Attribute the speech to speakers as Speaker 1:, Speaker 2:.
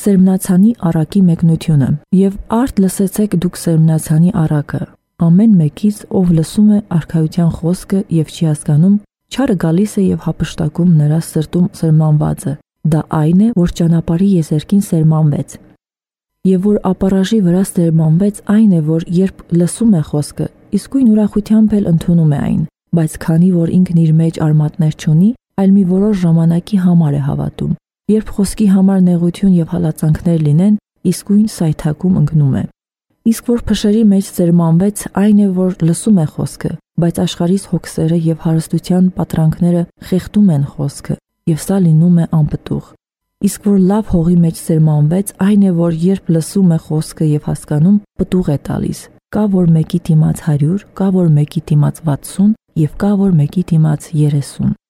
Speaker 1: Սերմնացանի առակի մեկնությունը։ Եվ արդ լսեցեք դուք սերմնացանի առակը։ Ամեն մեկից, ով լսում է արքայության խոսքը եւ չի հասկանում, չարը գալիս է եւ հափշտակում նրա սրտում սերմանվածը։ Դա այն է, որ ճանապարհի եզերքին սերմանվեց։ Եվ որ ապառաժի վրա սերմանվեց այն է, որ երբ լսում է խոսքը, իսկույն ուրախությամբ էլ ընդունում է այն, բայց քանի որ ինքն իր մեջ արմատներ չունի, այլ մի որոշ ժամանակի համար է հավատում։ Երբ խոսքի համար նեղություն եւ հալածանքներ լինեն, իսկույն սայթակում ընկնում է։ Իսկ որ փշերի մեջ սերմանվեց այն է, որ լսում է խոսքը, բայց աշխարհիս հոգսերը եւ հարստության պատրանքները խեղդում են խոսքը, եւ սա լինում է անպտուղ։ Իսկ որ լավ հողի մեջ սերմանվեց այն է, որ երբ լսում է խոսքը եւ հասկանում, պտուղ է տալիս։ Կա որ մեկի դիմաց 100, կա որ մեկի դիմաց 60 եւ կա որ մեկի դիմաց 30։